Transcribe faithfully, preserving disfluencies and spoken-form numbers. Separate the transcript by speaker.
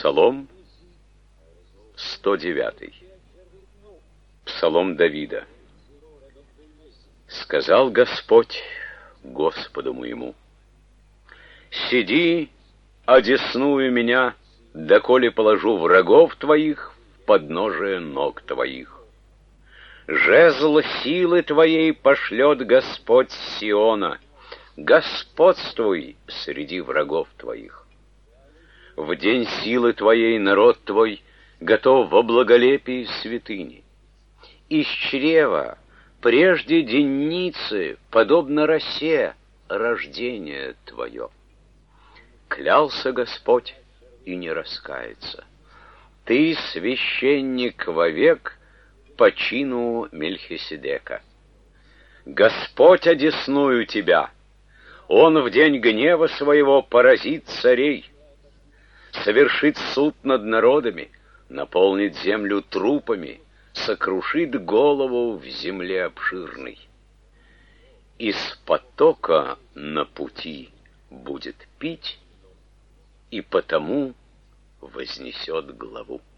Speaker 1: Псалом сто девятый. Псалом Давида. Сказал Господь Господу моему: сиди, одесную меня, доколе положу врагов твоих в подножие ног твоих. Жезл силы твоей пошлет Господь с Сиона, господствуй среди врагов твоих. В день силы твоей народ твой готов во благолепии святыни. Из чрева, прежде денницы, подобно росе, рождение твое. Клялся Господь и не раскается. Ты священник вовек по чину Мельхиседека. Господь одесную тебя, Он в день гнева своего поразит царей, совершит суд над народами, наполнит землю трупами, сокрушит голову в земле обширной. Из потока на пути будет пить, и потому вознесет главу.